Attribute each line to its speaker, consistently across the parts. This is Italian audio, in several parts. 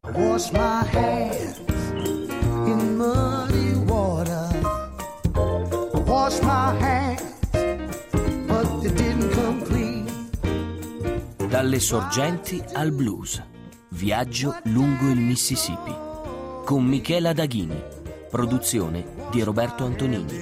Speaker 1: Wash my hands in muddy water. Wash my hands, but they didn't come clean.
Speaker 2: Dalle sorgenti al blues. Viaggio lungo il Mississippi. Con Michela Daghini. Produzione di Roberto Antonini.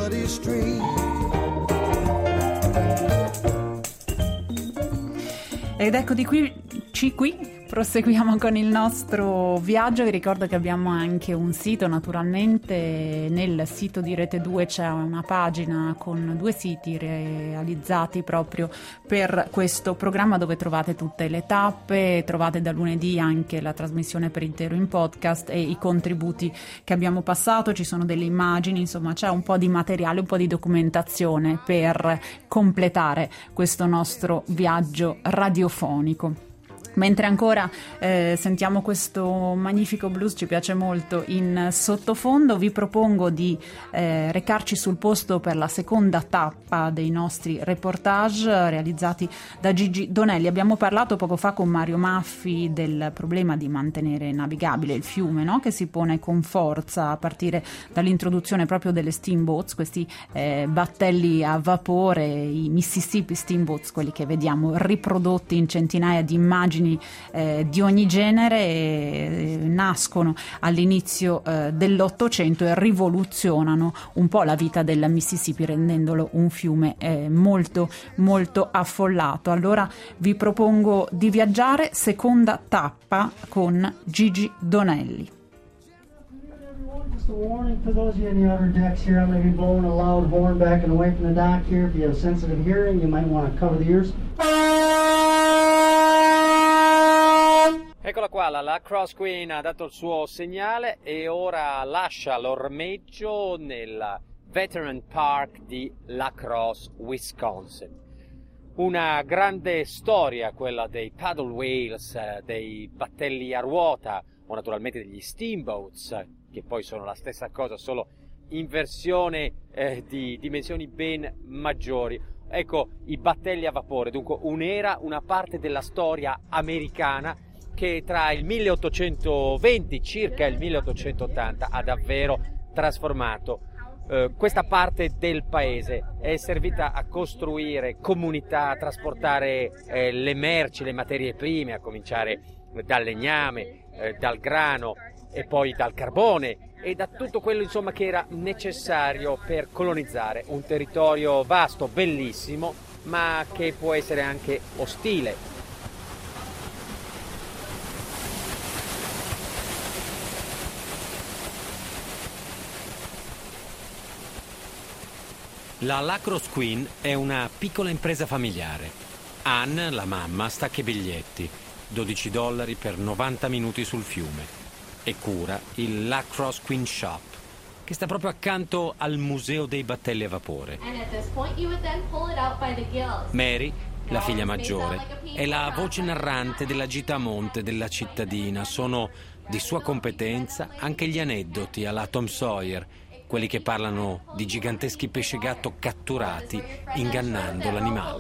Speaker 3: Ed ecco di qui proseguiamo con il nostro viaggio. Vi ricordo che abbiamo anche un sito, naturalmente nel sito di Rete 2 c'è una pagina con 2 siti realizzati proprio per questo programma, dove trovate tutte le tappe, trovate da lunedì anche la trasmissione per intero in podcast e i contributi che abbiamo passato. Ci sono delle immagini, insomma c'è un po' di materiale, un po' di documentazione per completare questo nostro viaggio radiofonico. Mentre ancora sentiamo questo magnifico blues, ci piace molto, in sottofondo, vi propongo di recarci sul posto per la seconda tappa dei nostri reportage realizzati da Gigi Donelli. Abbiamo parlato poco fa con Mario Maffi del problema di mantenere navigabile il fiume, no? Che si pone con forza a partire dall'introduzione proprio delle steamboats, questi battelli a vapore, i Mississippi steamboats, quelli che vediamo riprodotti in centinaia di immagini di ogni genere, nascono all'inizio dell'Ottocento e rivoluzionano un po' la vita del Mississippi, rendendolo un fiume molto molto affollato. Allora vi propongo di viaggiare, seconda tappa con Gigi Donelli.
Speaker 4: Just a warning for those of you in the outer decks here, I'm going to be blowing a loud horn back and away from the dock here. If you have sensitive hearing, you might want to cover the ears.
Speaker 5: Eccola qua, la Lacrosse Queen ha dato il suo segnale e ora lascia l'ormeggio nel Veteran Park di Lacrosse, Wisconsin. Una grande storia, quella dei paddle wheels, dei battelli a ruota o naturalmente degli steamboats, che poi sono la stessa cosa, solo in versione di dimensioni ben maggiori. Ecco, i battelli a vapore, dunque un'era, una parte della storia americana che tra il 1820 circa il 1880 ha davvero trasformato questa parte del paese. È servita a costruire comunità, a trasportare le merci, le materie prime, a cominciare dal legname, dal grano e poi dal carbone e da tutto quello insomma che era necessario per colonizzare un territorio vasto, bellissimo, ma che può essere anche ostile. La Lacrosse Queen è una piccola impresa familiare. Ann, la mamma, stacca i biglietti, $12 per 90 minuti sul fiume, e cura il Lacrosse Queen Shop, che sta proprio accanto al Museo dei Battelli a Vapore. Mary, la figlia maggiore, è la voce narrante della gita a monte della cittadina. Sono di sua competenza anche gli aneddoti alla Tom Sawyer, quelli che parlano di giganteschi pesce gatto catturati ingannando l'animale.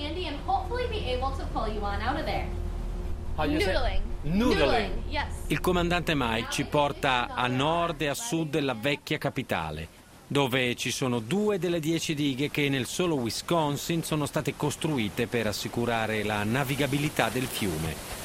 Speaker 5: Noodling. Il comandante Mike ci porta a nord e a sud della vecchia capitale, dove ci sono 2 delle 10 dighe che nel solo Wisconsin sono state costruite per assicurare la navigabilità del fiume.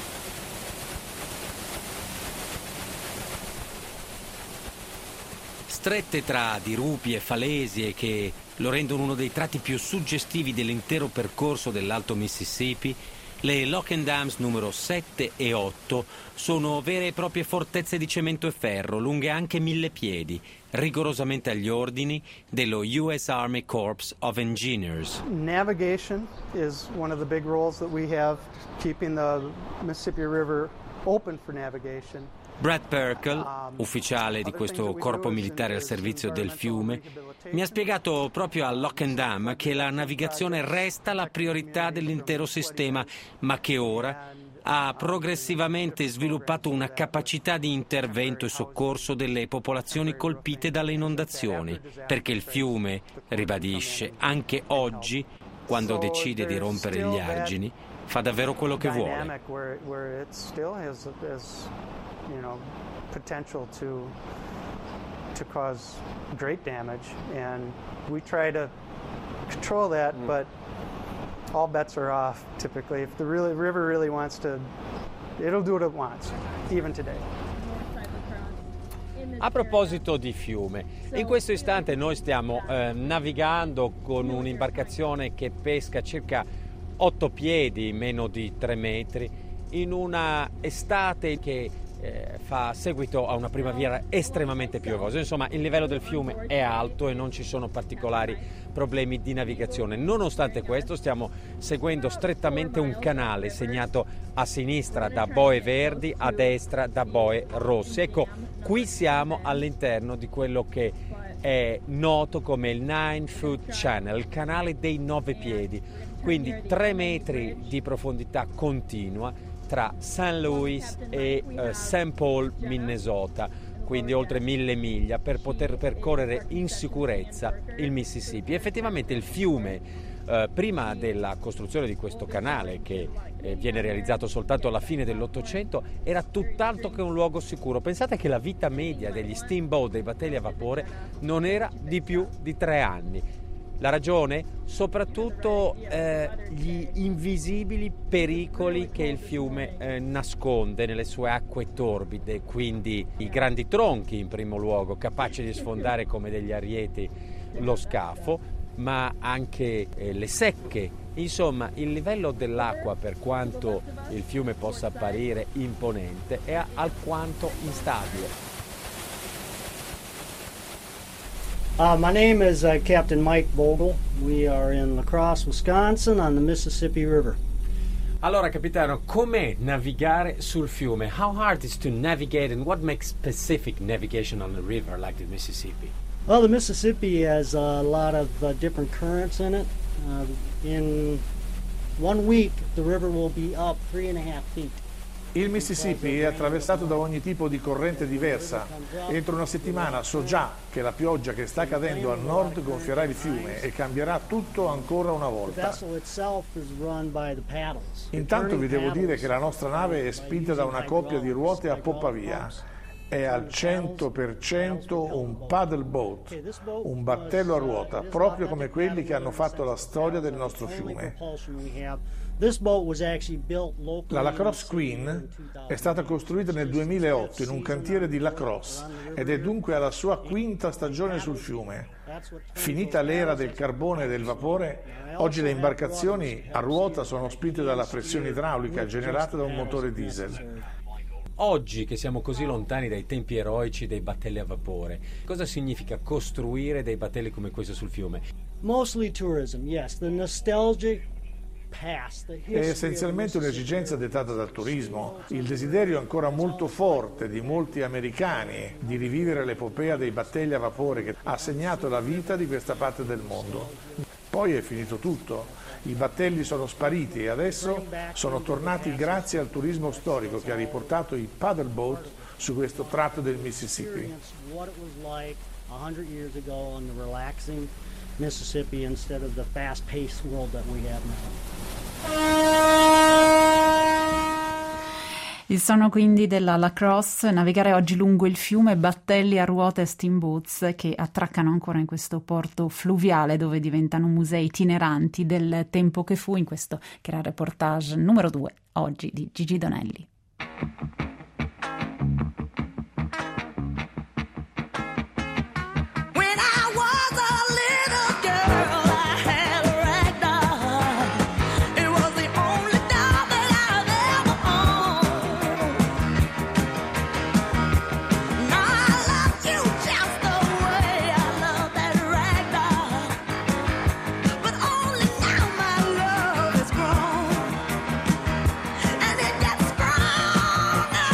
Speaker 5: Strette tra dirupi e falesie che lo rendono uno dei tratti più suggestivi dell'intero percorso dell'Alto Mississippi, le Lock and Dams numero 7 e 8 sono vere e proprie fortezze di cemento e ferro, lunghe anche 1000 piedi, rigorosamente agli ordini dello US Army Corps of Engineers.
Speaker 6: Navigation is one of the big roles that we have, keeping the Mississippi River open for navigation.
Speaker 5: Brad Perkel, ufficiale di questo corpo militare al servizio del fiume, mi ha spiegato proprio a Lock and Dam che la navigazione resta la priorità dell'intero sistema, ma che ora ha progressivamente sviluppato una capacità di intervento e soccorso delle popolazioni colpite dalle inondazioni, perché il fiume, ribadisce, anche oggi, quando decide di rompere gli argini, fa davvero quello che vuole.
Speaker 6: potential to cause great damage, and we try to control that, but all bets are off typically. If the river really wants to, it'll do what it wants, even today.
Speaker 5: A proposito di fiume, in questo istante noi stiamo navigando con un'imbarcazione che pesca circa 8 piedi, meno di 3 metri, in una estate che fa seguito a una primavera estremamente piovosa. Insomma, il livello del fiume è alto e non ci sono particolari problemi di navigazione. Nonostante questo, stiamo seguendo strettamente un canale segnato a sinistra da boe verdi, a destra da boe rossi. Ecco, qui siamo all'interno di quello che è noto come il 9-foot channel, il canale dei 9 piedi, quindi 3 metri di profondità continua tra St. Louis e St. Paul, Minnesota, quindi oltre 1000 miglia, per poter percorrere in sicurezza il Mississippi. Effettivamente il fiume, prima della costruzione di questo canale, che viene realizzato soltanto alla fine dell'Ottocento, era tutt'altro che un luogo sicuro. Pensate che la vita media degli steamboat, dei battelli a vapore, non era di più di 3 anni. La ragione? Soprattutto gli invisibili pericoli che il fiume nasconde nelle sue acque torbide, quindi i grandi tronchi in primo luogo, capaci di sfondare come degli arieti lo scafo, ma anche le secche. Insomma, il livello dell'acqua, per quanto il fiume possa apparire imponente, è alquanto instabile.
Speaker 4: My name is Captain Mike Vogel. We are in La Crosse, Wisconsin, on the Mississippi River.
Speaker 5: Allora, capitano, com'è navigare sul fiume? How hard is to navigate, and what makes specific navigation on a river like the Mississippi?
Speaker 4: Well, the Mississippi has a lot of different currents in it. In 1 week, the river will be up 3.5 feet.
Speaker 7: Il Mississippi è attraversato da ogni tipo di corrente diversa. Entro una settimana so già che la pioggia che sta cadendo al nord gonfierà il fiume e cambierà tutto ancora una volta. Intanto vi devo dire che la nostra nave è spinta da una coppia di ruote a poppa via. È al 100% un paddle boat, un battello a ruota, proprio come quelli che hanno fatto la storia del nostro fiume. La La Crosse Queen è stata costruita nel 2008 in un cantiere di La Crosse ed è dunque alla sua 5ª stagione sul fiume. Finita l'era del carbone e del vapore, oggi le imbarcazioni a ruota sono spinte dalla pressione idraulica generata da un motore diesel.
Speaker 5: Oggi che siamo così lontani dai tempi eroici dei battelli a vapore, cosa significa costruire dei battelli come questo sul fiume?
Speaker 4: Mostly tourism, yes, the nostalgic.
Speaker 7: È essenzialmente un'esigenza dettata dal turismo, il desiderio ancora molto forte di molti americani di rivivere l'epopea dei battelli a vapore che ha segnato la vita di questa parte del mondo. Poi è finito tutto, i battelli sono spariti e adesso sono tornati grazie al turismo storico che ha riportato i paddle boat su questo tratto del Mississippi.
Speaker 4: Mississippi instead of the fast-paced world that we have now.
Speaker 3: Il suono quindi della La Crosse, navigare oggi lungo il fiume, battelli a ruote e steamboats che attraccano ancora in questo porto fluviale dove diventano musei itineranti del tempo che fu, in questo che era il reportage numero 2 oggi di Gigi Donelli.
Speaker 8: And it gets strong.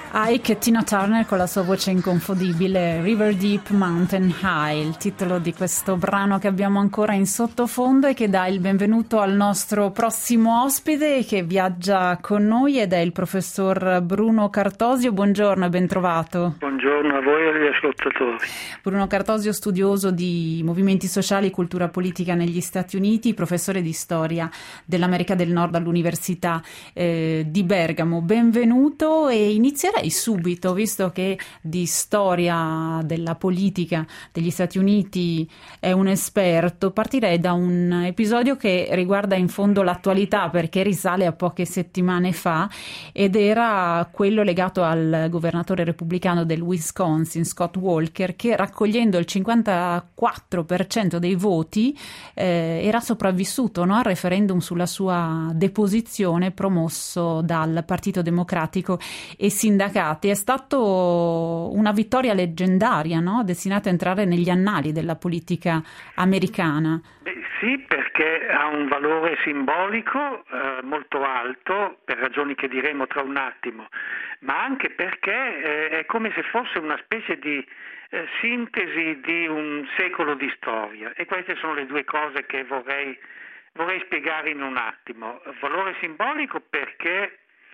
Speaker 3: Ike e Tina Turner con la sua voce inconfondibile, River Deep Mountain High, il titolo di questo brano che abbiamo ancora in sottofondo e che dà il benvenuto al nostro prossimo ospite che viaggia con noi ed è il professor Bruno Cartosio. Buongiorno e ben trovato.
Speaker 8: Buongiorno a voi e agli ascoltatori.
Speaker 3: Bruno Cartosio, studioso di movimenti sociali e cultura politica negli Stati Uniti, professore di storia dell'America del Nord all'Università di Bergamo. Benvenuto e inizierei subito, visto che di storia della politica degli Stati Uniti è un esperto, partirei da un episodio che riguarda in fondo l'attualità perché risale a poche settimane fa ed era quello legato al governatore repubblicano del Wisconsin, Scott Walker, che raccogliendo il 54% dei voti era sopravvissuto, no, al referendum sulla sua deposizione promosso dal Partito Democratico e sindacati. È stato una vittoria leggendaria, no? Destinata a entrare negli annali della politica americana.
Speaker 8: Sì, perché ha un valore simbolico molto alto, per ragioni che diremo tra un attimo, ma anche perché è come se fosse una specie di sintesi di un secolo di storia, e queste sono le due cose che vorrei spiegare in un attimo. Valore simbolico perché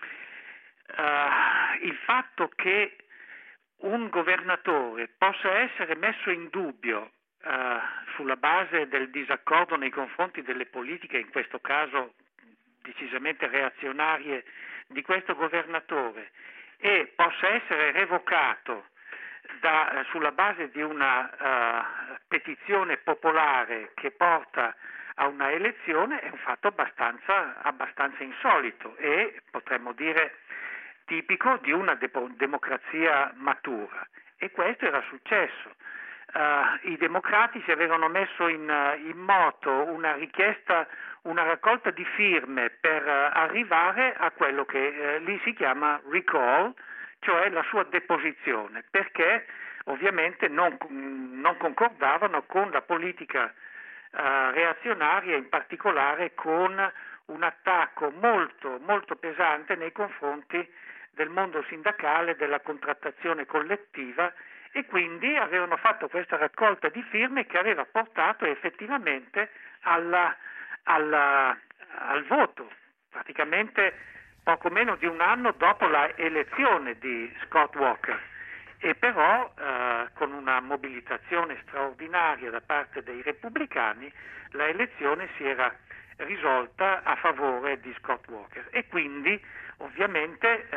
Speaker 8: il fatto che un governatore possa essere messo in dubbio sulla base del disaccordo nei confronti delle politiche, in questo caso decisamente reazionarie, di questo governatore, e possa essere revocato sulla base di una petizione popolare che porta a una elezione, è un fatto abbastanza insolito e potremmo dire tipico di una democrazia matura, e questo era successo. I democratici avevano messo in moto una richiesta, una raccolta di firme per arrivare a quello che lì si chiama recall, cioè la sua deposizione, perché ovviamente non concordavano con la politica reazionaria, in particolare con un attacco molto, molto pesante nei confronti del mondo sindacale, della contrattazione collettiva, e quindi avevano fatto questa raccolta di firme che aveva portato effettivamente al voto, praticamente poco meno di un anno dopo la elezione di Scott Walker, e però con una mobilitazione straordinaria da parte dei repubblicani la elezione si era risolta a favore di Scott Walker, e quindi ovviamente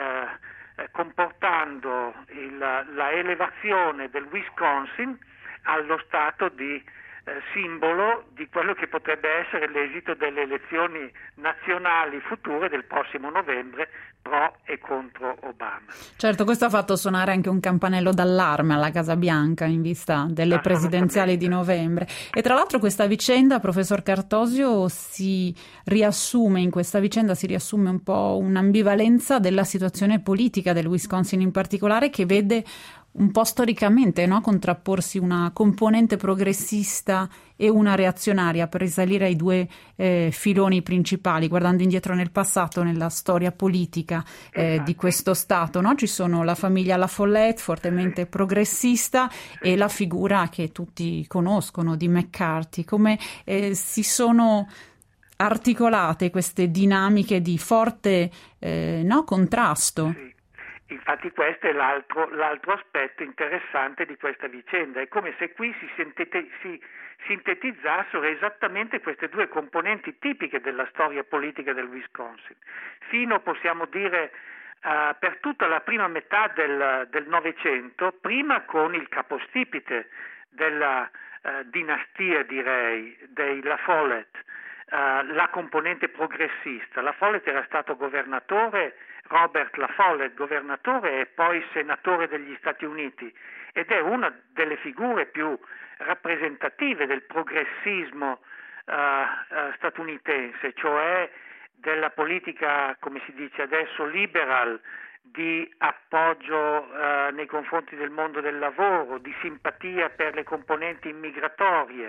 Speaker 8: comportando la elevazione del Wisconsin allo stato di simbolo di quello che potrebbe essere l'esito delle elezioni nazionali future del prossimo novembre, pro e contro Obama.
Speaker 3: Certo, questo ha fatto suonare anche un campanello d'allarme alla Casa Bianca in vista delle presidenziali di novembre. E tra l'altro questa vicenda, professor Cartosio, si riassume un po' un'ambivalenza della situazione politica del Wisconsin in particolare, che vede un po' storicamente, no, contrapporsi una componente progressista e una reazionaria per risalire ai due filoni principali. Guardando indietro nel passato, nella storia politica di questo Stato, no? Ci sono la famiglia La Follette, fortemente progressista, e la figura che tutti conoscono di McCarthy. Come si sono articolate queste dinamiche di forte contrasto?
Speaker 8: Sì. Infatti questo è l'altro aspetto interessante di questa vicenda. È come se qui si sintetizzassero esattamente queste due componenti tipiche della storia politica del Wisconsin. Fino, possiamo dire, per tutta la prima metà del Novecento, prima con il capostipite della dinastia, direi, dei La Follette, la componente progressista. La Follette era stato governatore, Robert La Follette, governatore e poi senatore degli Stati Uniti, ed è una delle figure più rappresentative del progressismo statunitense, cioè della politica, come si dice adesso, liberal, di appoggio nei confronti del mondo del lavoro, di simpatia per le componenti immigratorie,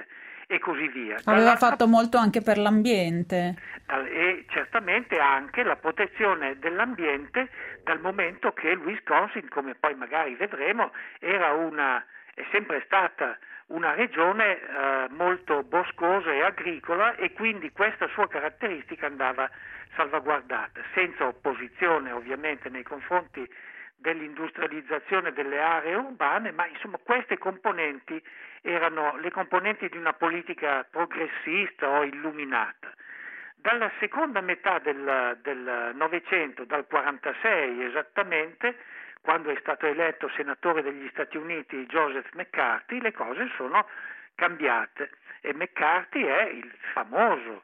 Speaker 8: e così via.
Speaker 3: Aveva fatto molto anche per l'ambiente.
Speaker 8: E certamente anche la protezione dell'ambiente, dal momento che il Wisconsin, come poi magari vedremo, è sempre stata una regione molto boscosa e agricola, e quindi questa sua caratteristica andava salvaguardata, senza opposizione ovviamente nei confronti dell'industrializzazione delle aree urbane, ma insomma queste componenti erano le componenti di una politica progressista o illuminata. Dalla seconda metà del Novecento, dal 46 esattamente, quando è stato eletto senatore degli Stati Uniti Joseph McCarthy, le cose sono cambiate, e McCarthy è il famoso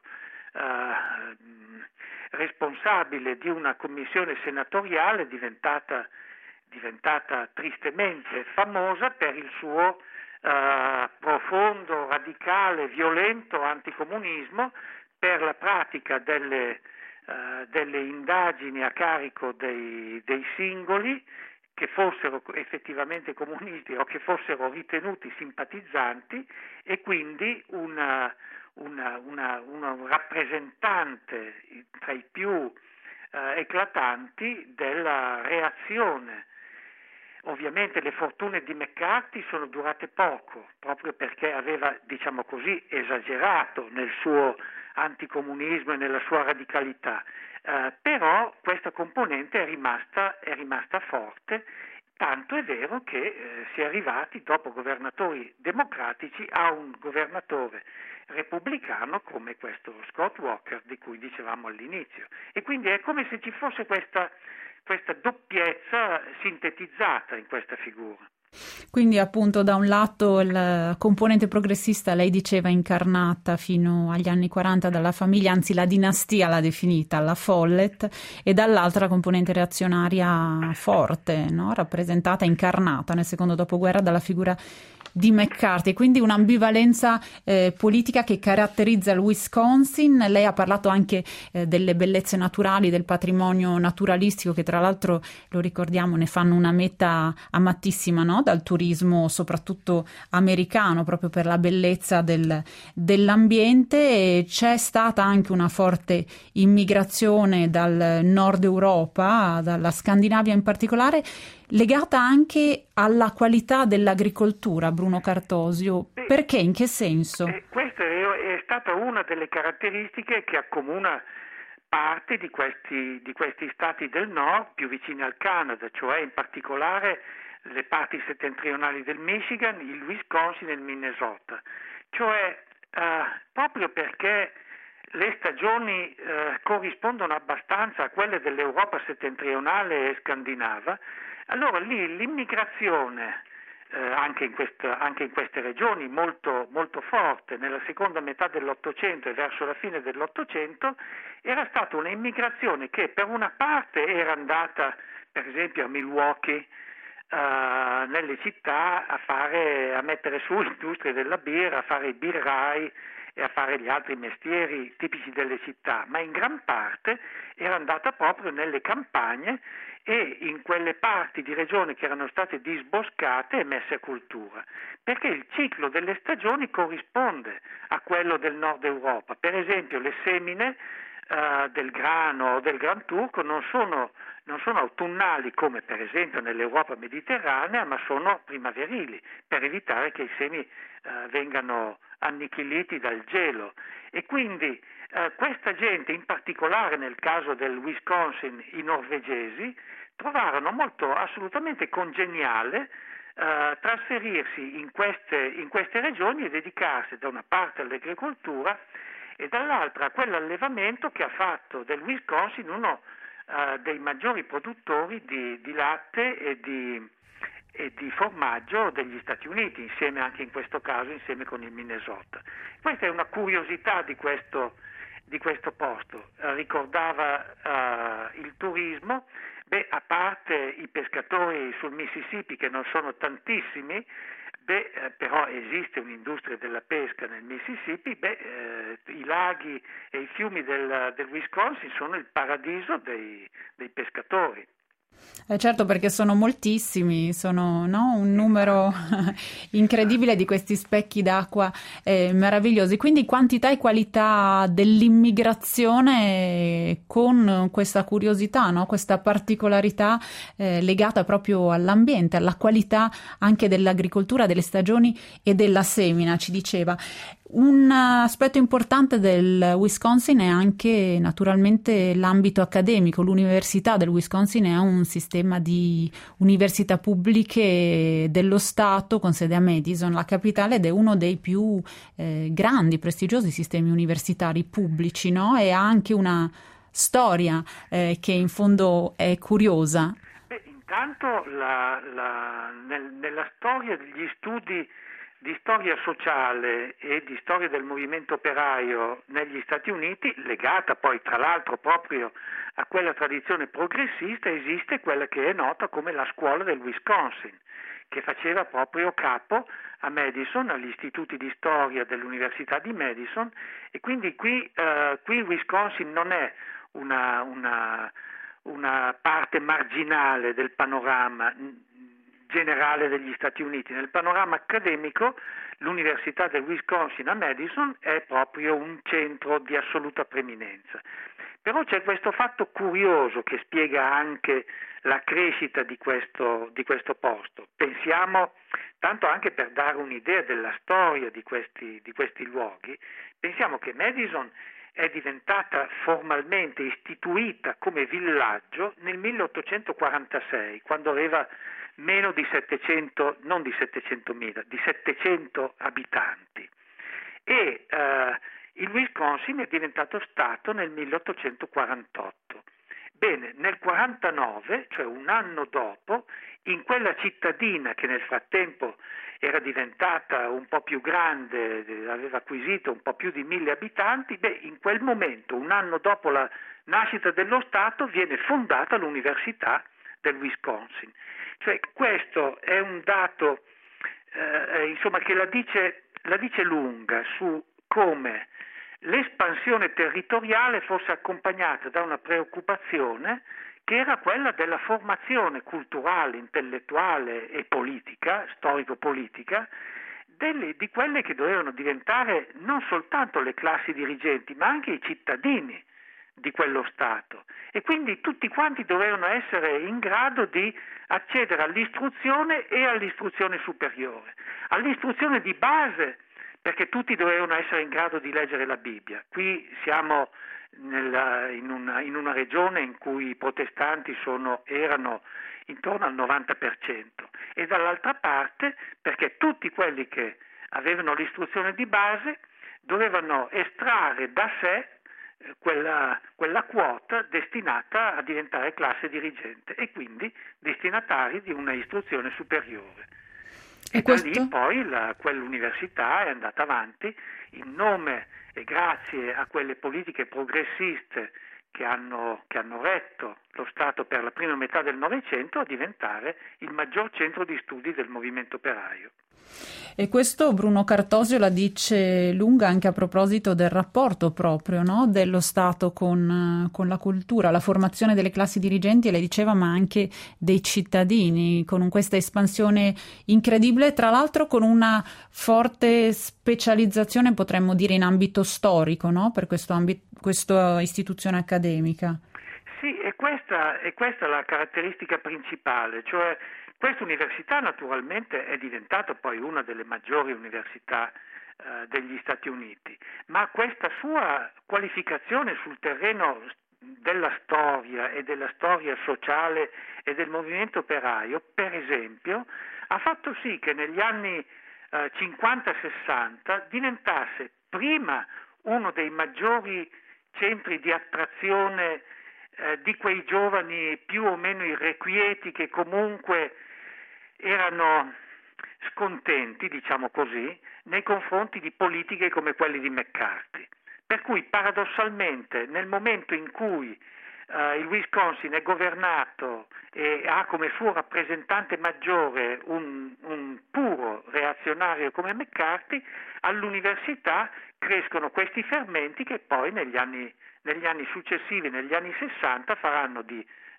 Speaker 8: responsabile di una commissione senatoriale diventata tristemente famosa per il suo profondo, radicale, violento anticomunismo, per la pratica delle indagini a carico dei singoli, che fossero effettivamente comunisti o che fossero ritenuti simpatizzanti, e quindi un rappresentante tra i più eclatanti della reazione. Ovviamente le fortune di McCarthy sono durate poco, proprio perché aveva, diciamo così, esagerato nel suo anticomunismo e nella sua radicalità, però questa componente è rimasta forte, tanto è vero che si è arrivati, dopo governatori democratici, a un governatore repubblicano come questo Scott Walker di cui dicevamo all'inizio, e quindi è come se ci fosse questa doppiezza sintetizzata in questa figura.
Speaker 3: Quindi appunto da un lato la componente progressista, lei diceva, incarnata fino agli anni 40 dalla famiglia, anzi la dinastia l'ha definita, la Follett, e dall'altra la componente reazionaria forte, no? Rappresentata, incarnata nel secondo dopoguerra dalla figura di McCarthy, quindi un'ambivalenza politica che caratterizza il Wisconsin. Lei ha parlato anche delle bellezze naturali, del patrimonio naturalistico, che tra l'altro, lo ricordiamo, ne fanno una meta amatissima, no? Dal turismo soprattutto americano, proprio per la bellezza dell'ambiente. E c'è stata anche una forte immigrazione dal nord Europa, dalla Scandinavia in particolare, legata anche alla qualità dell'agricoltura, Bruno Cartosio. Perché? In che senso?
Speaker 8: Questa è stata una delle caratteristiche che accomuna parte di questi stati del nord più vicini al Canada, cioè in particolare le parti settentrionali del Michigan, il Wisconsin e il Minnesota. Cioè proprio perché le stagioni corrispondono abbastanza a quelle dell'Europa settentrionale e scandinava, allora lì l'immigrazione anche in queste regioni molto, molto forte nella seconda metà dell'Ottocento e verso la fine dell'Ottocento era stata un'immigrazione che per una parte era andata per esempio a Milwaukee, nelle città a mettere su l'industria della birra, a fare i birrai e a fare gli altri mestieri tipici delle città, ma in gran parte era andata proprio nelle campagne e in quelle parti di regione che erano state disboscate e messe a cultura, perché il ciclo delle stagioni corrisponde a quello del nord Europa. Per esempio le semine del grano o del gran turco non sono autunnali come per esempio nell'Europa mediterranea, ma sono primaverili, per evitare che i semi vengano annichiliti dal gelo. E quindi questa gente, in particolare nel caso del Wisconsin, i norvegesi, trovarono assolutamente congeniale trasferirsi in queste regioni e dedicarsi da una parte all'agricoltura e dall'altra a quell'allevamento che ha fatto del Wisconsin uno dei maggiori produttori di latte e di formaggio degli Stati Uniti, insieme anche in questo caso insieme con il Minnesota. Questa è una curiosità di questo posto. Ricordava il turismo. A parte i pescatori sul Mississippi, che non sono tantissimi, però esiste un'industria della pesca nel Mississippi, i laghi e i fiumi del Wisconsin sono il paradiso dei pescatori.
Speaker 3: Certo, perché sono moltissimi, sono un numero incredibile di questi specchi d'acqua meravigliosi. Quindi quantità e qualità dell'immigrazione con questa curiosità, no? Questa particolarità legata proprio all'ambiente, alla qualità anche dell'agricoltura, delle stagioni e della semina, ci diceva. Un aspetto importante del Wisconsin è anche naturalmente l'ambito accademico. L'Università del Wisconsin è un sistema di università pubbliche dello Stato con sede a Madison, la capitale, ed è uno dei più grandi, prestigiosi sistemi universitari pubblici, no? E ha anche una storia che in fondo è curiosa.
Speaker 8: Intanto nella storia degli studi di storia sociale e di storia del movimento operaio negli Stati Uniti, legata poi tra l'altro proprio a quella tradizione progressista, esiste quella che è nota come la scuola del Wisconsin, che faceva proprio capo a Madison, agli istituti di storia dell'Università di Madison, e quindi qui il Wisconsin non è una parte marginale del panorama generale degli Stati Uniti. Nel panorama accademico l'Università del Wisconsin a Madison è proprio un centro di assoluta preeminenza. Però c'è questo fatto curioso che spiega anche la crescita di questo posto. Pensiamo, tanto anche per dare un'idea della storia di questi luoghi, pensiamo che Madison è diventata formalmente istituita come villaggio nel 1846, quando aveva meno di 700, non di 700.000, di 700 abitanti. E il Wisconsin è diventato Stato nel 1848. Bene, nel 49, cioè un anno dopo, in quella cittadina che nel frattempo era diventata un po' più grande, aveva acquisito un po' più di 1.000 abitanti, in quel momento, un anno dopo la nascita dello Stato, viene fondata l'Università del Wisconsin. Cioè questo è un dato che la dice lunga su come l'espansione territoriale fosse accompagnata da una preoccupazione che era quella della formazione culturale, intellettuale e politica, storico-politica, di quelle che dovevano diventare non soltanto le classi dirigenti, ma anche i cittadini di quello Stato. E quindi tutti quanti dovevano essere in grado di accedere all'istruzione e all'istruzione superiore, all'istruzione di base, perché tutti dovevano essere in grado di leggere la Bibbia. Qui siamo in una regione in cui i protestanti erano intorno al 90%, e dall'altra parte perché tutti quelli che avevano l'istruzione di base dovevano estrarre da sé quella quota destinata a diventare classe dirigente e quindi destinatari di una istruzione superiore. E da lì poi quell'università è andata avanti in nome e grazie a quelle politiche progressiste che hanno retto lo Stato per la prima metà del Novecento a diventare il maggior centro di studi del movimento operaio.
Speaker 3: E questo Bruno Cartosio la dice lunga anche a proposito del rapporto proprio, no? Dello Stato con la cultura, la formazione delle classi dirigenti, e lei diceva, ma anche dei cittadini, con questa espansione incredibile, tra l'altro con una forte specializzazione, potremmo dire, in ambito storico, no? Per questa istituzione accademica.
Speaker 8: Sì, e questa è la caratteristica principale, cioè questa università naturalmente è diventata poi una delle maggiori università degli Stati Uniti, ma questa sua qualificazione sul terreno della storia e della storia sociale e del movimento operaio, per esempio, ha fatto sì che negli anni 50-60 diventasse prima uno dei maggiori centri di attrazione di quei giovani più o meno irrequieti che comunque erano scontenti, diciamo così, nei confronti di politiche come quelle di McCarthy. Per cui paradossalmente nel momento in cui il Wisconsin è governato e ha come suo rappresentante maggiore un puro reazionario come McCarthy, all'università crescono questi fermenti che poi negli anni successivi, negli anni 60, faranno di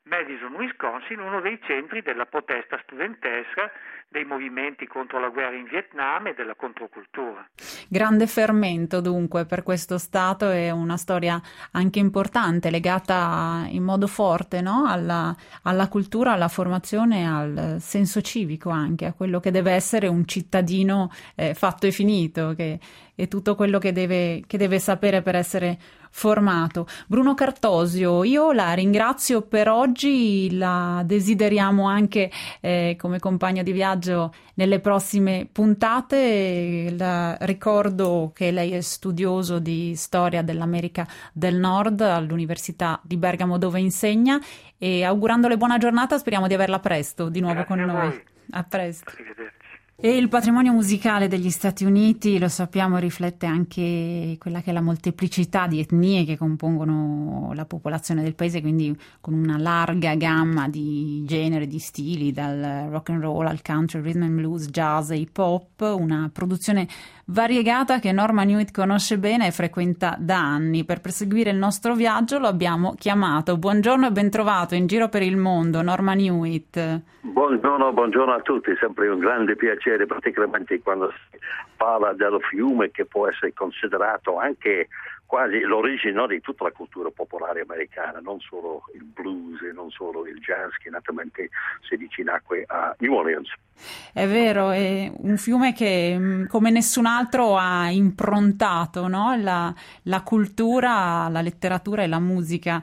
Speaker 8: Madison, Wisconsin, uno dei centri della protesta studentesca, dei movimenti contro la guerra in Vietnam e della controcultura.
Speaker 3: Grande fermento dunque per questo stato, è una storia anche importante, legata in modo forte, no? alla cultura, alla formazione, al senso civico, anche a quello che deve essere un cittadino fatto e finito, che è tutto quello che deve sapere per essere formato. Bruno Cartosio, io la ringrazio per oggi, la desideriamo anche come compagno di viaggio nelle prossime puntate. Ricordo che lei è studioso di storia dell'America del Nord all'Università di Bergamo, dove insegna, e augurandole buona giornata speriamo di averla presto di nuovo con noi. A presto.
Speaker 8: Arrivederci.
Speaker 3: E il patrimonio musicale degli Stati Uniti, lo sappiamo, riflette anche quella che è la molteplicità di etnie che compongono la popolazione del paese, quindi con una larga gamma di generi, di stili, dal rock and roll al country, rhythm and blues, jazz e hip hop, una produzione variegata che Norman Hewitt conosce bene e frequenta da anni. Per proseguire il nostro viaggio lo abbiamo chiamato. Buongiorno e ben trovato in giro per il mondo, Norman Hewitt.
Speaker 9: Buongiorno a tutti, sempre un grande piacere, particolarmente quando si parla del fiume, che può essere considerato anche quasi l'origine di tutta la cultura popolare americana, non solo il blues e non solo il jazz, che naturalmente si dice nacque a New Orleans.
Speaker 3: È vero, è un fiume che come nessun altro ha improntato, no? la cultura, la letteratura e la musica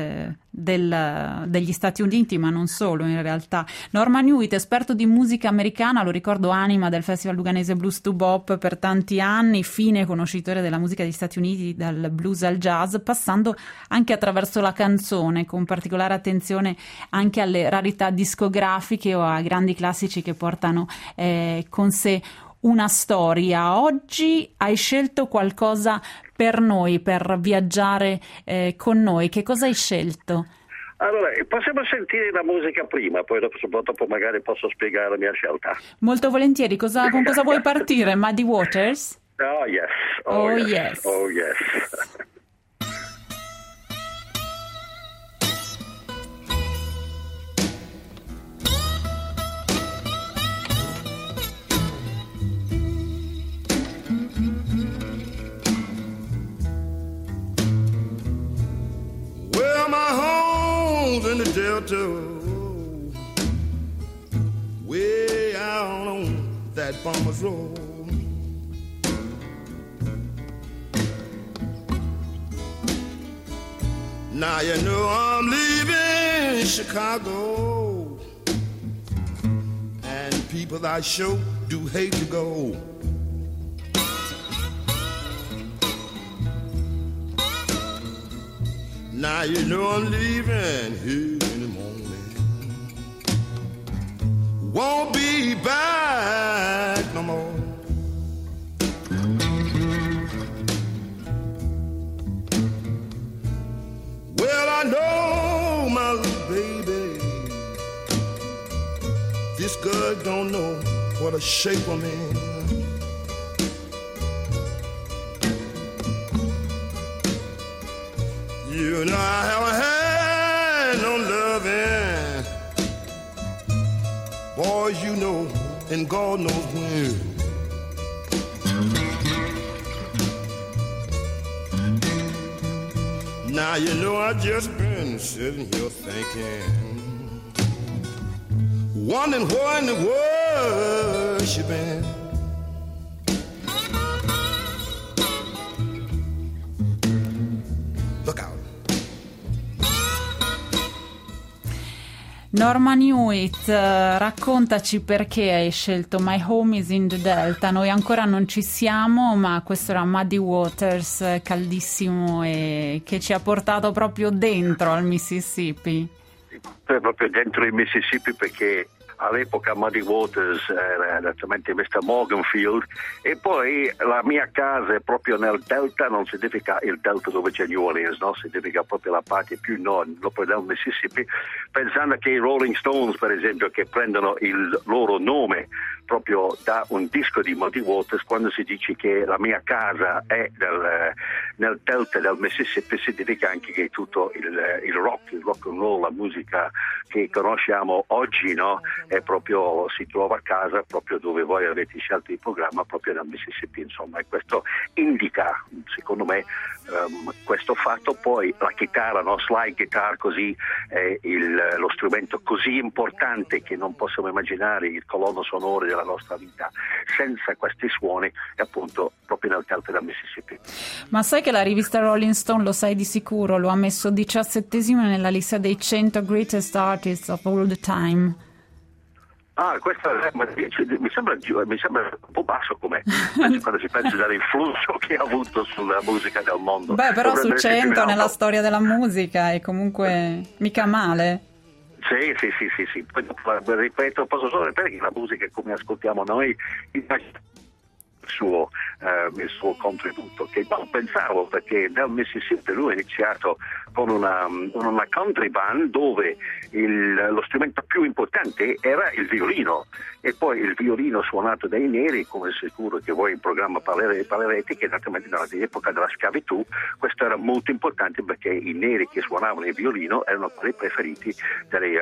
Speaker 3: degli Stati Uniti, ma non solo in realtà. Norman Hewitt, esperto di musica americana, lo ricordo anima del Festival Luganese Blues to Bop per tanti anni, fine conoscitore della musica degli Stati Uniti, dal blues al jazz, passando anche attraverso la canzone, con particolare attenzione anche alle rarità discografiche o a grandi classici che portano con sé una storia. Oggi hai scelto qualcosa per noi, per viaggiare con noi. Che cosa hai scelto?
Speaker 9: Allora, possiamo sentire la musica prima, poi dopo magari posso spiegare la mia scelta.
Speaker 3: Molto volentieri. Con cosa vuoi partire? Muddy Waters?
Speaker 9: Oh yes.
Speaker 3: Oh yes.
Speaker 9: Oh yes.
Speaker 1: Well, my home's in the Delta, way out on that Farmer's Road. Now you know I'm leaving Chicago, and people I sure do hate to go. Now you know I'm leaving here in the morning, won't be back no more. Well, I know my little baby, this girl don't know what a shape I'm in. You know I haven't had no loving, boys, you know, and God knows when. Now you know I just been sitting here thinking, wondering where in the world she been. Look out.
Speaker 3: Norman Hewitt, raccontaci perché hai scelto My Home is in the Delta. Noi ancora non ci siamo, ma questo era Muddy Waters, caldissimo, e che ci ha portato proprio dentro al Mississippi.
Speaker 9: Proprio dentro il Mississippi, perché all'epoca Muddy Waters era esattamente Mr. Morganfield, e poi la mia casa è proprio nel delta, non significa il delta dove c'è New Orleans, no? Significa proprio la parte più nord, dopo del Mississippi, pensando che i Rolling Stones, per esempio, che prendono il loro nome proprio da un disco di Muddy Waters, quando si dice che la mia casa è nel delta del Mississippi, significa anche che tutto il rock and roll, la musica che conosciamo oggi, no, è proprio, si trova a casa proprio dove voi avete scelto il programma, proprio nel Mississippi, insomma, e questo indica, secondo me, questo fatto. Poi la chitarra, no, slide guitar, così è lo strumento così importante che non possiamo immaginare il colonno sonoro della nostra vita senza questi suoni, e appunto proprio nel delta del Mississippi.
Speaker 3: Ma sai che la rivista Rolling Stone, lo sai di sicuro, lo ha messo 17esimo nella lista dei 100 greatest artists of all the time?
Speaker 9: Ah, questo mi sembra un po' basso come quando si pensa dall'influsso che ha avuto sulla musica del mondo.
Speaker 3: Beh, però su 100 nella storia della musica è comunque mica male.
Speaker 9: Sì. Poi ripeto, posso solo ripetere che la musica come ascoltiamo noi il suo contributo, che non pensavo, perché nel Mississippi lui ha iniziato con una country band dove lo strumento più importante era il violino, e poi il violino suonato dai neri, come sicuro che voi in programma parlerete, che esattamente nell'epoca della schiavitù questo era molto importante, perché i neri che suonavano il violino erano quelli preferiti dei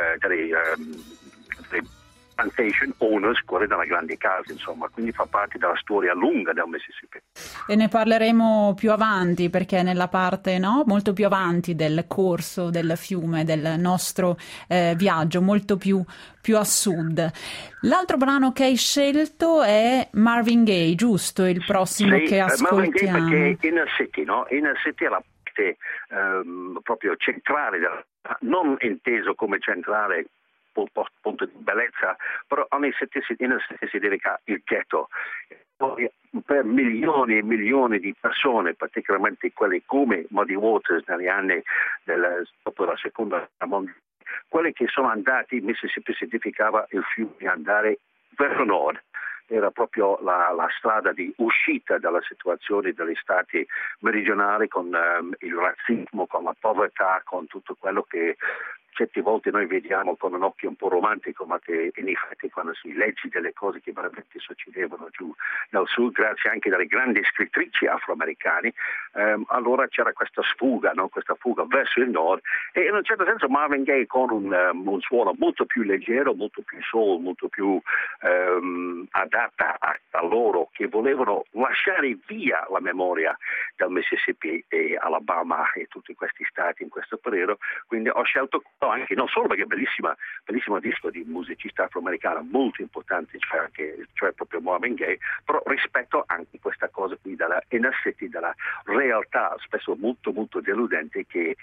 Speaker 9: plantation owners, quelli della grande casa, insomma, quindi fa parte della storia lunga del Mississippi.
Speaker 3: E ne parleremo più avanti, perché nella parte, no, molto più avanti del corso del fiume, del nostro viaggio, molto più a sud. L'altro brano che hai scelto è Marvin Gaye, giusto? Il prossimo che ascoltiamo.
Speaker 9: Marvin Gaye, perché Inner City, no? Inner City è la parte proprio centrale, non inteso come centrale punto di bellezza, però Inner City si dedica il ghetto. Poi per milioni e milioni di persone, particolarmente quelli come Muddy Waters negli anni dopo la seconda guerra mondiale, quelli che sono andati, Mississippi significava il fiume andare verso nord. Era proprio la strada di uscita dalla situazione degli stati meridionali, con il razzismo, con la povertà, con tutto quello che certe volte noi vediamo con un occhio un po' romantico, ma che in effetti quando si legge delle cose che veramente succedevano giù nel sud, grazie anche alle grandi scrittrici afroamericane, allora c'era questa sfuga, no? Questa fuga verso il nord, e in un certo senso Marvin Gaye, con un suono molto più leggero, molto più soul, molto più adatta a loro, che volevano lasciare via la memoria del Mississippi e Alabama e tutti questi stati in questo periodo. Quindi ho scelto anche, non solo perché è bellissimo disco di musicista afroamericano molto importante, cioè proprio Marvin Gaye, però rispetto anche questa cosa qui della inner city, della realtà spesso molto molto deludente che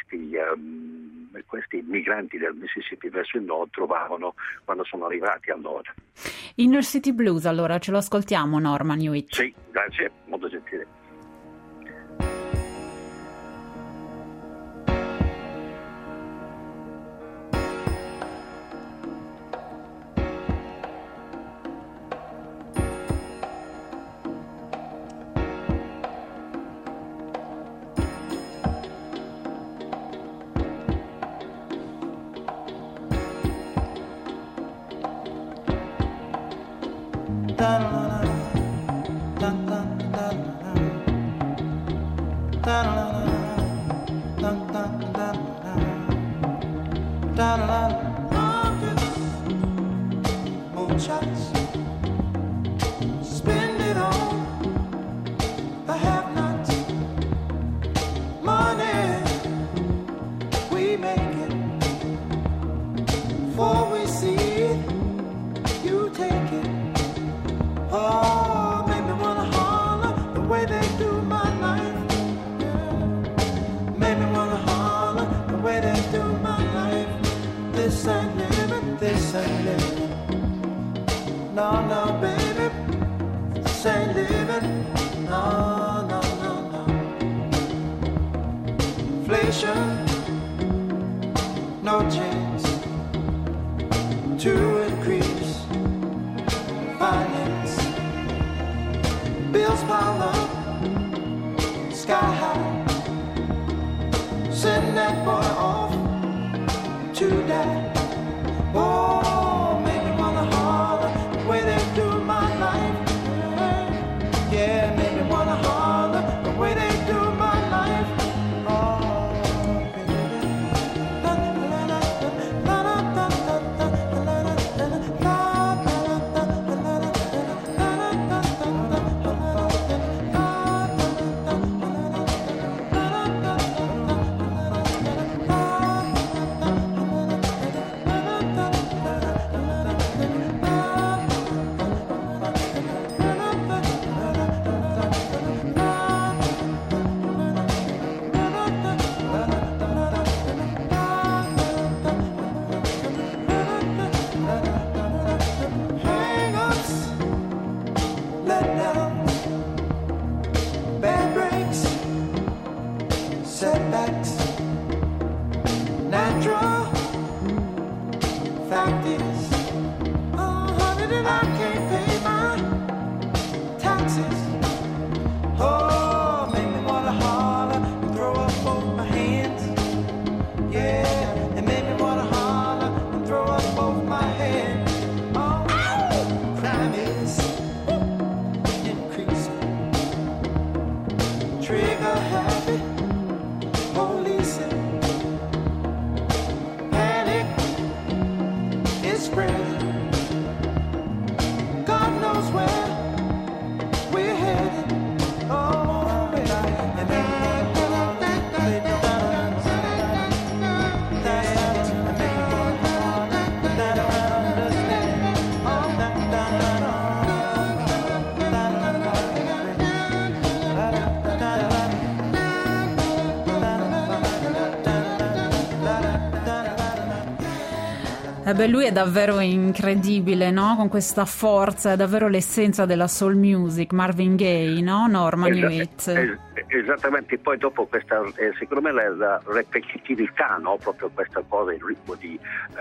Speaker 9: questi migranti del Mississippi verso il nord trovavano quando sono arrivati al nord.
Speaker 3: Inner City Blues, allora ce lo ascoltiamo, Norman Hewitt.
Speaker 9: Sì, grazie, molto gentile.
Speaker 10: No chance to increase. wheels pile up, sky high, send that boy off to die. Oh, make me wanna holler the way they do my life. Yeah, make me wanna holler the way they do my life. Oh, setbacks, natural. Fact is, honey, that I can't pay my taxes. Oh, make me wanna holler and throw up both my hands. Yeah, and make me wanna holler and throw up both my hands. Oh, crime is increasing. Trigger happy.
Speaker 3: Beh, lui è davvero incredibile, no? Con questa forza, è davvero l'essenza della soul music, Marvin Gaye, no? Norman Hewitt.
Speaker 9: Esattamente, poi dopo questa, secondo me la ripetitività, no? Proprio questa cosa, il ritmo di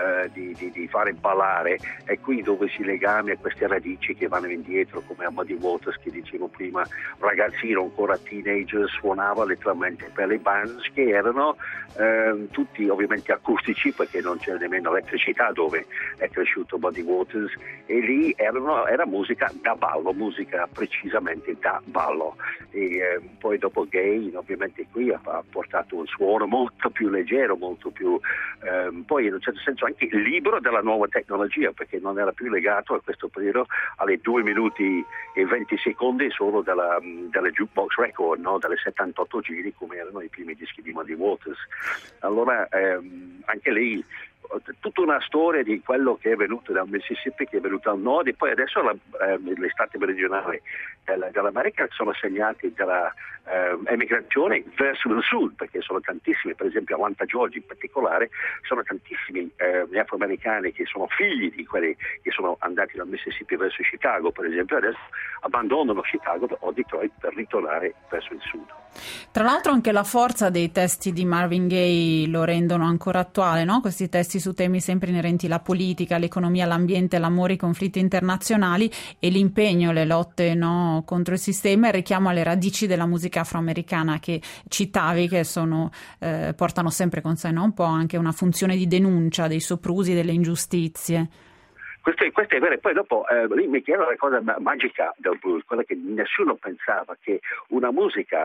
Speaker 9: fare ballare, è qui dove si legami a queste radici che vanno indietro, come a Muddy Waters che dicevo prima, ragazzino ancora teenager, suonava letteralmente per le bands che erano tutti ovviamente acustici, perché non c'era nemmeno elettricità dove è cresciuto Muddy Waters, e lì era musica da ballo, musica precisamente da ballo, e poi dopo Gaye ovviamente qui ha portato un suono molto più leggero, molto più poi in un certo senso anche libero dalla nuova tecnologia, perché non era più legato a questo periodo alle 2 minuti e 20 secondi solo delle jukebox record, no? Dalle 78 giri come erano i primi dischi di Muddy Waters. Allora anche lì tutta una storia di quello che è venuto dal Mississippi, che è venuto al nord, e poi adesso le stati meridionali dell'America sono segnati dalla emigrazione verso il sud, perché sono tantissimi, per esempio Atlanta, Georgia in particolare, sono tantissimi afroamericani che sono figli di quelli che sono andati dal Mississippi verso Chicago, per esempio, adesso abbandonano Chicago o Detroit per ritornare verso il sud.
Speaker 3: Tra l'altro anche la forza dei testi di Marvin Gaye lo rendono ancora attuale, no? Questi testi su temi sempre inerenti alla politica, l'economia, l'ambiente, l'amore, i conflitti internazionali e l'impegno, le lotte, no, contro il sistema, e il richiamo alle radici della musica afroamericana che citavi, che sono portano sempre con sé, no? Un po' anche una funzione di denuncia dei soprusi, delle ingiustizie.
Speaker 9: Questo è vero, e poi dopo lì mi chiedo la cosa magica del blues, quella che nessuno pensava, che una musica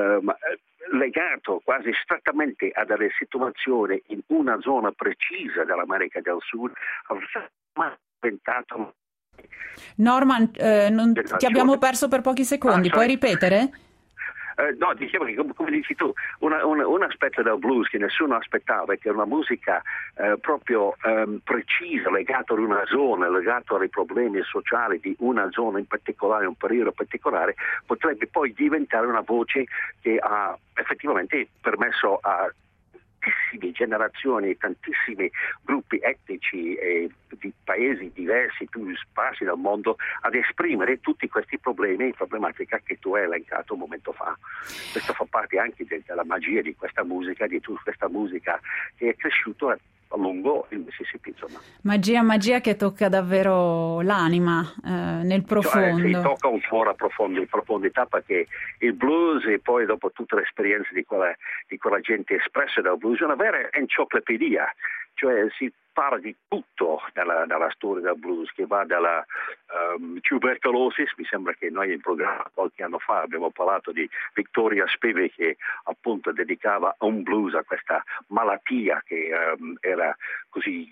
Speaker 9: legato quasi strettamente a delle situazioni in una zona precisa dell'America del Sud avrebbe mai diventato.
Speaker 3: Norman, ti abbiamo perso per pochi secondi, puoi ripetere?
Speaker 9: No, dicevo che come dici tu, un aspetto del blues che nessuno aspettava è che una musica proprio precisa, legata ad una zona, legata ai problemi sociali di una zona in particolare, un periodo particolare, potrebbe poi diventare una voce che ha effettivamente permesso a tantissime generazioni, tantissimi gruppi etnici e di paesi diversi, più sparsi dal mondo, ad esprimere tutti questi problemi e problematica che tu hai elencato un momento fa. Questo fa parte anche della magia di questa musica, di tutta questa musica che è cresciuta lungo il Mississippi, insomma.
Speaker 3: Magia che tocca davvero l'anima nel profondo.
Speaker 9: Sì, tocca un po' la profondità, perché il blues, e poi dopo tutte le esperienze di quella gente espressa dal blues, è una vera enciclopedia, cioè si parla di tutto nella storia del blues, che va dalla tubercolosi. Mi sembra che noi in programma qualche anno fa abbiamo parlato di Victoria Spivey, che appunto dedicava un blues a questa malattia che era così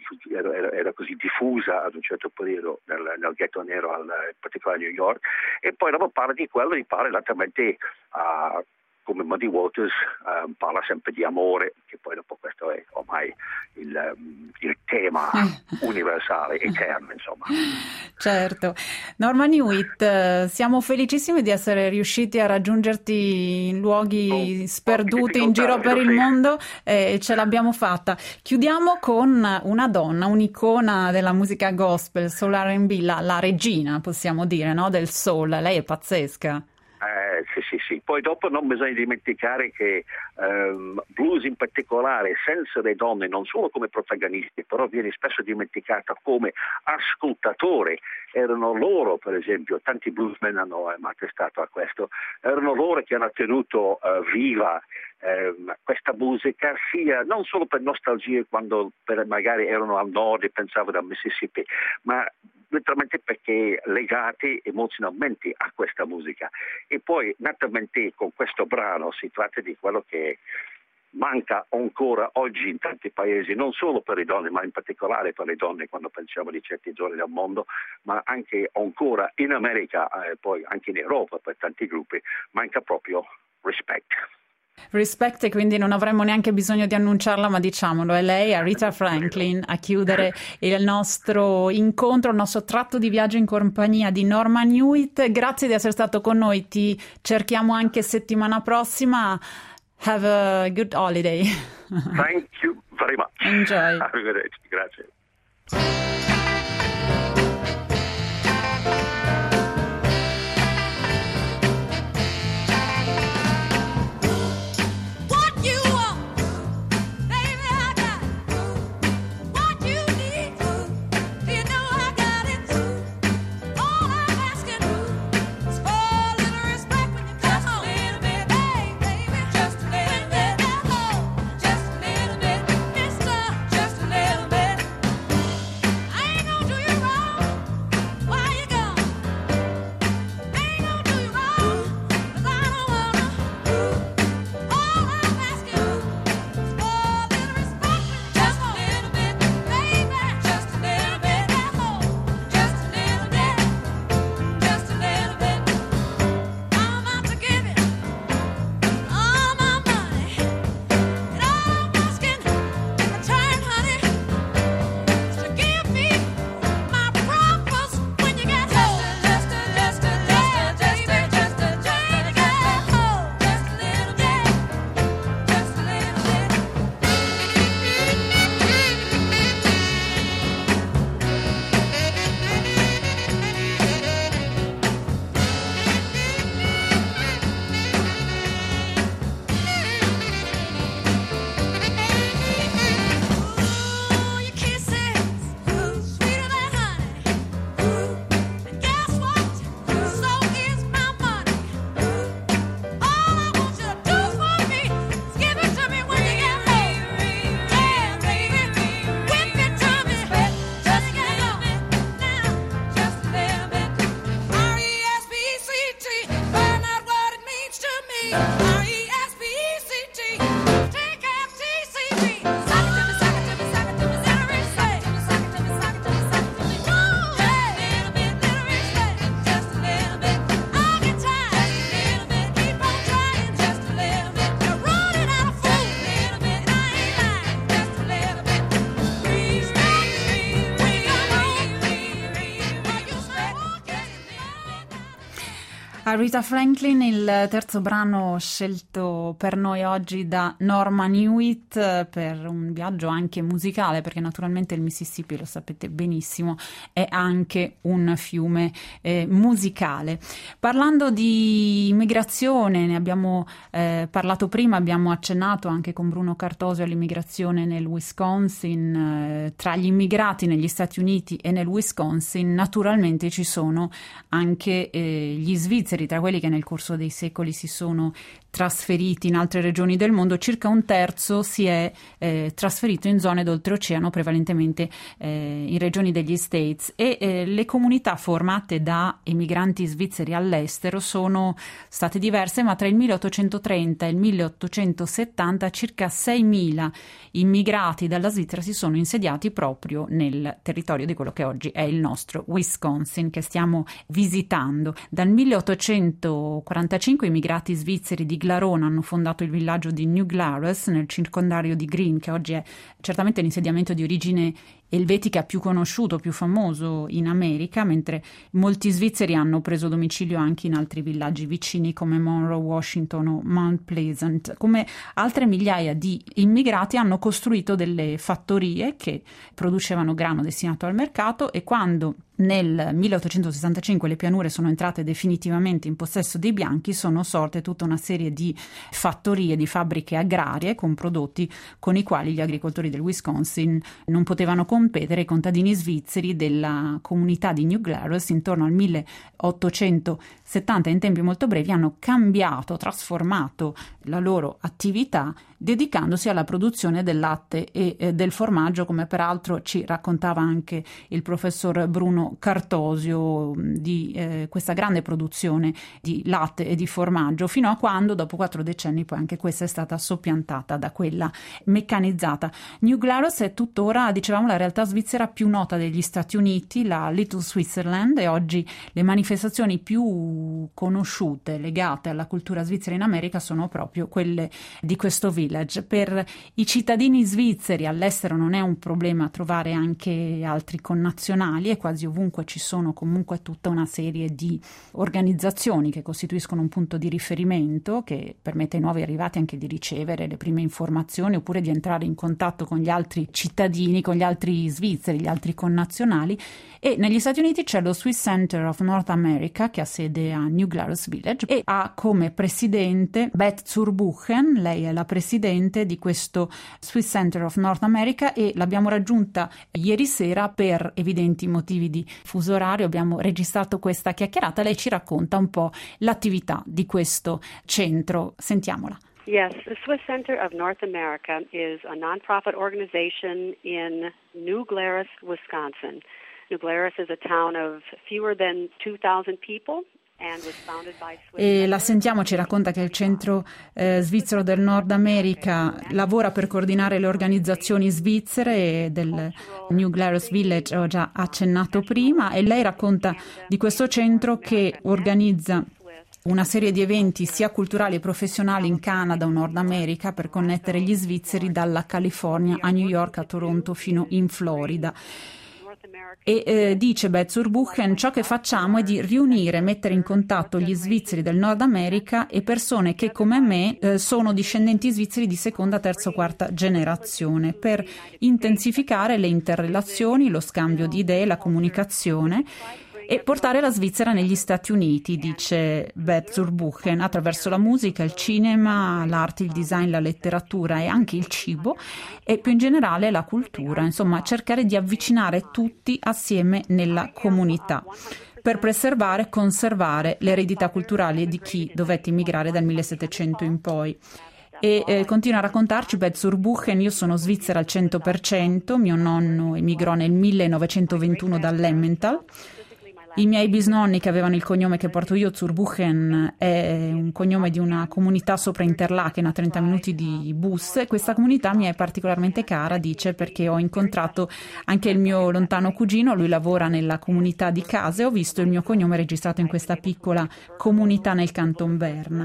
Speaker 9: diffusa ad un certo periodo nel ghetto nero, in particolare a New York, e poi dopo parla di quello, e parla esattamente come Muddy Waters parla sempre di amore, che poi dopo questo è ormai il tema universale, eterno, insomma.
Speaker 3: Certo. Norman Hewitt, siamo felicissimi di essere riusciti a raggiungerti in luoghi sperduti in giro per il mondo, e ce l'abbiamo fatta. Chiudiamo con una donna, un'icona della musica gospel, soul R&B, la regina, possiamo dire, no? Del soul. Lei è pazzesca.
Speaker 9: Sì. Poi dopo non bisogna dimenticare che blues in particolare, senza le donne, non solo come protagonisti, però viene spesso dimenticata come ascoltatore. Erano loro, per esempio, tanti bluesmen hanno attestato a questo, erano loro che hanno tenuto viva questa musica, sia non solo per nostalgia, quando magari erano al nord e pensavano al Mississippi, ma letteralmente perché legati emozionalmente a questa musica. E poi naturalmente con questo brano si tratta di quello che manca ancora oggi in tanti paesi, non solo per le donne, ma in particolare per le donne quando pensiamo di certi zone del mondo, ma anche ancora in America e poi anche in Europa per tanti gruppi, manca proprio respect.
Speaker 3: Respect, e quindi non avremmo neanche bisogno di annunciarla, ma diciamolo, è lei, Aretha Franklin, a chiudere il nostro incontro, il nostro tratto di viaggio in compagnia di Norman Hewitt. Grazie di essere stato con noi, ti cerchiamo anche settimana prossima. Have a good holiday.
Speaker 9: Thank you very much.
Speaker 3: Enjoy.
Speaker 9: Arrivederci, grazie.
Speaker 3: Aretha Franklin, il terzo brano scelto per noi oggi da Norman Hewitt per un viaggio anche musicale, perché naturalmente il Mississippi, lo sapete benissimo, è anche un fiume musicale. Parlando di immigrazione, ne abbiamo parlato prima, abbiamo accennato anche con Bruno Cartosio all'immigrazione nel Wisconsin. Tra gli immigrati negli Stati Uniti e nel Wisconsin naturalmente ci sono anche gli svizzeri, tra quelli che nel corso dei secoli si sono trasferiti in altre regioni del mondo. Circa un terzo si è trasferito in zone d'oltreoceano, prevalentemente in regioni degli States, e le comunità formate da emigranti svizzeri all'estero sono state diverse, ma tra il 1830 e il 1870 circa 6.000 immigrati dalla Svizzera si sono insediati proprio nel territorio di quello che oggi è il nostro Wisconsin, che stiamo visitando. Dal 1845 immigrati svizzeri di Glarona hanno fondato il villaggio di New Glarus nel circondario di Green, che oggi è certamente l'insediamento di origine elvetica più conosciuto, più famoso in America, mentre molti svizzeri hanno preso domicilio anche in altri villaggi vicini come Monroe, Washington o Mount Pleasant. Come altre migliaia di immigrati hanno costruito delle fattorie che producevano grano destinato al mercato, e quando nel 1865 le pianure sono entrate definitivamente in possesso dei bianchi, sono sorte tutta una serie di fattorie, di fabbriche agrarie con prodotti con i quali gli agricoltori del Wisconsin non potevano competere. I contadini svizzeri della comunità di New Glarus intorno al 1870, in tempi molto brevi, hanno cambiato, trasformato la loro attività dedicandosi alla produzione del latte e del formaggio, come peraltro ci raccontava anche il professor Bruno Cartosio, di questa grande produzione di latte e di formaggio, fino a quando dopo 4 decenni poi anche questa è stata soppiantata da quella meccanizzata. New Glarus è tuttora, dicevamo, la realtà svizzera più nota degli Stati Uniti, la Little Switzerland, e oggi le manifestazioni più conosciute legate alla cultura svizzera in America sono proprio quelle di questo village. Per i cittadini svizzeri all'estero non è un problema trovare anche altri connazionali, e quasi ovunque ci sono comunque tutta una serie di organizzazioni che costituiscono un punto di riferimento che permette ai nuovi arrivati anche di ricevere le prime informazioni oppure di entrare in contatto con gli altri cittadini, con gli altri svizzeri, gli altri connazionali. E negli Stati Uniti c'è lo Swiss Center of North America, che ha sede a New Glarus Village e ha come presidente Beth Zurbuchen. Lei è la presidente di questo Swiss Center of North America e l'abbiamo raggiunta ieri sera. Per evidenti motivi di fuso orario abbiamo registrato questa chiacchierata. Lei ci racconta un po' l'attività di questo centro. Sentiamola.
Speaker 11: Yes, the Swiss Center of North America is a non-profit organization in New Glarus, Wisconsin. New Glarus is a town of fewer than 2,000 people.
Speaker 3: E la sentiamo, ci racconta che il centro svizzero del Nord America lavora per coordinare le organizzazioni svizzere del New Glarus Village, ho già accennato prima, e lei racconta di questo centro che organizza una serie di eventi sia culturali e professionali in Canada o Nord America per connettere gli svizzeri dalla California a New York, a Toronto fino in Florida. E dice Beth Zurbuchen, ciò che facciamo è di riunire, mettere in contatto gli svizzeri del Nord America e persone che come me sono discendenti svizzeri di seconda, terza o quarta generazione, per intensificare le interrelazioni, lo scambio di idee, la comunicazione e portare la Svizzera negli Stati Uniti, dice Beth Zurbuchen, attraverso la musica, il cinema, l'arte, il design, la letteratura e anche il cibo e più in generale la cultura, insomma cercare di avvicinare tutti assieme nella comunità per preservare e conservare l'eredità culturale di chi dovette immigrare dal 1700 in poi. E continua a raccontarci Beth Zurbuchen: io sono svizzera al 100%, mio nonno emigrò nel 1921 dall'Emmental. I miei bisnonni, che avevano il cognome che porto io, Zurbuchen, è un cognome di una comunità sopra Interlaken, a 30 minuti di bus, e questa comunità mi è particolarmente cara, dice, perché ho incontrato anche il mio lontano cugino, lui lavora nella comunità di Case, ho visto il mio cognome registrato in questa piccola comunità nel Canton Berna.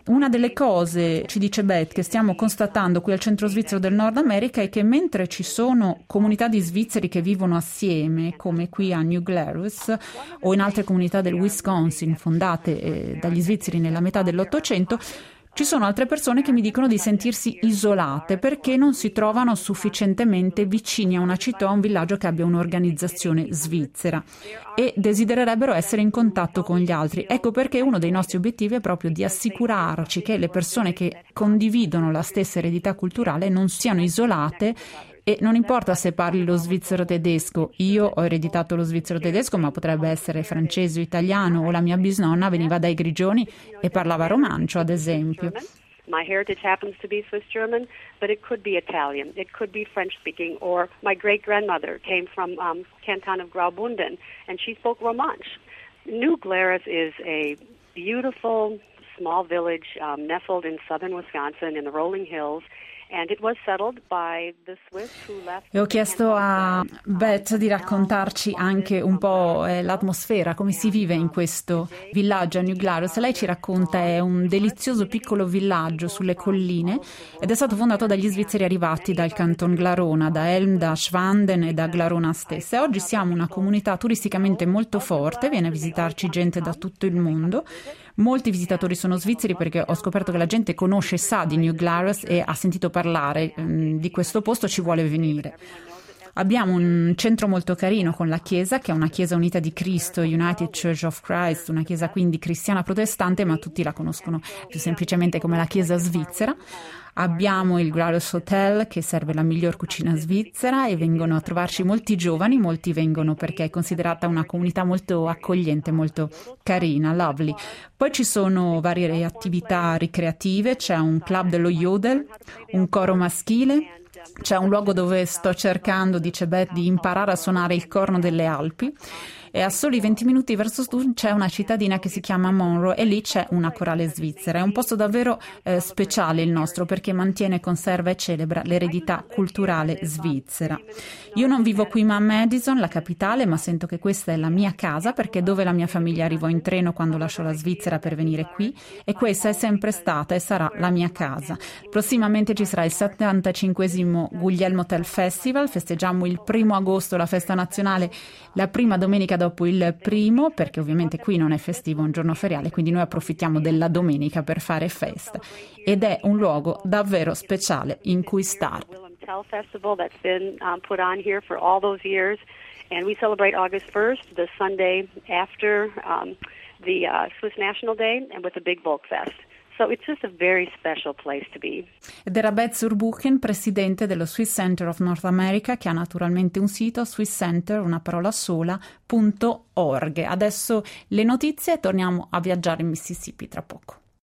Speaker 3: Una delle cose, ci dice Beth, che stiamo constatando qui al centro svizzero del Nord America è che mentre ci sono comunità di svizzeri che vivono assieme, come qui a New Glarus o in altre comunità del Wisconsin fondate dagli svizzeri nella metà dell'Ottocento, ci sono altre persone che mi dicono di sentirsi isolate perché non si trovano sufficientemente vicini a una città o a un villaggio che abbia un'organizzazione svizzera e desidererebbero essere in contatto con gli altri. Ecco perché uno dei nostri obiettivi è proprio di assicurarci che le persone che condividono la stessa eredità culturale non siano isolate. E non importa se parli lo svizzero tedesco, io ho ereditato lo svizzero tedesco, ma potrebbe essere francese o italiano, o la mia bisnonna veniva dai Grigioni e parlava romancio, ad esempio.
Speaker 11: My heritage happens to be Swiss German, but it could be Italian, it could be French speaking, or my great grandmother came from Canton of Graubünden and she spoke Romansh. New Glarus is a beautiful small village nestled in southern Wisconsin in the rolling hills.
Speaker 3: E ho chiesto a Beth di raccontarci anche un po' l'atmosfera, come si vive in questo villaggio a New Glarus. Lei ci racconta è un delizioso piccolo villaggio sulle colline ed è stato fondato dagli svizzeri arrivati dal Canton Glarona, da Elm, da Schwanden e da Glarona stessa. E oggi siamo una comunità turisticamente molto forte, viene a visitarci gente da tutto il mondo. Molti visitatori sono svizzeri perché ho scoperto che la gente conosce e sa di New Glarus e ha sentito parlare di questo posto, ci vuole venire. Abbiamo un centro molto carino con la chiesa, che è una chiesa unita di Cristo, United Church of Christ, una chiesa quindi cristiana protestante, ma tutti la conoscono più semplicemente come la chiesa svizzera. Abbiamo il Glarus Hotel che serve la miglior cucina svizzera e vengono a trovarci molti giovani, molti vengono perché è considerata una comunità molto accogliente, molto carina, lovely. Poi ci sono varie attività ricreative, c'è un club dello Jodel, un coro maschile, c'è un luogo dove sto cercando, dice Beth, di imparare a suonare il corno delle Alpi. E a soli 20 minuti verso sud c'è una cittadina che si chiama Monroe e lì c'è una corale svizzera. È un posto davvero speciale il nostro perché mantiene, conserva e celebra l'eredità culturale svizzera. Io non vivo qui ma a Madison, la capitale, ma sento che questa è la mia casa perché è dove la mia famiglia arrivò in treno quando lasciò la Svizzera per venire qui e questa è sempre stata e sarà la mia casa. Prossimamente ci sarà il 75esimo Guglielmo Tell Festival, festeggiamo il 1° agosto la festa nazionale, la prima domenica dopo il primo, perché ovviamente qui non è festivo, è un giorno feriale, quindi noi approfittiamo della domenica per fare festa ed è un luogo davvero speciale in cui stare.
Speaker 11: Tell Festival that's been put on here for all those years, and we celebrate August 1st, the Sunday after the Swiss National Day, and with a big Volksfest. So it's just a very special place to be.
Speaker 3: Ed era Beth Zurbuchen, presidente dello Swiss Center of North America, che ha naturalmente un sito, swisscenter, una parola sola, .org. Adesso le notizie e torniamo a viaggiare in Mississippi tra poco.